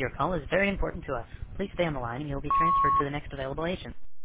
Your call is very important to us. Please stay on the line and you'll be transferred to the next available agent.